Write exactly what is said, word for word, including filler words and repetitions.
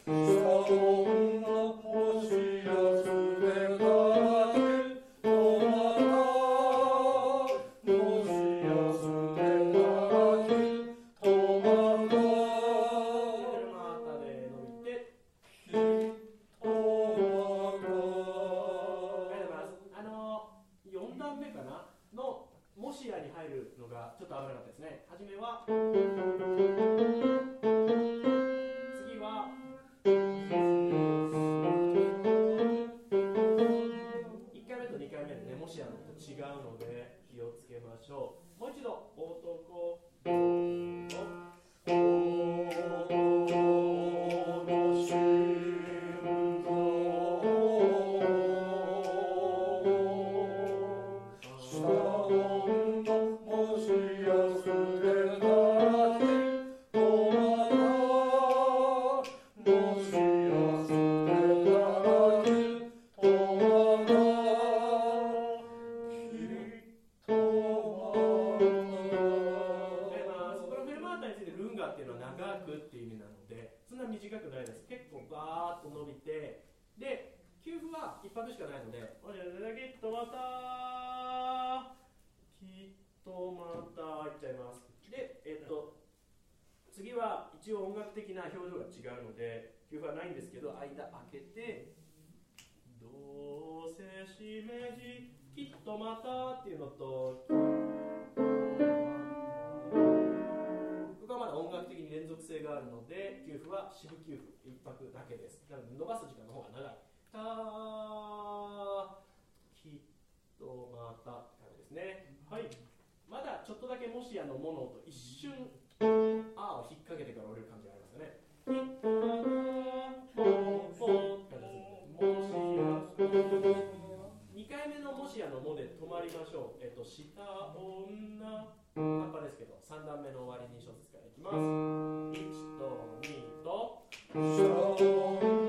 四分九分一拍だけです。なので伸ばす時間の方が長い。たきっとまたって感じですね。はい。まだちょっとだけもしやのものと一瞬あを引っ掛けてから降りる感じがありますよね。きっとまたももって感じですね。もしや。にかいめのもしやのもで止まりましょう。えっと下女葉っぱですけどさん段目の終わりに小節からいきます。いちとにと下女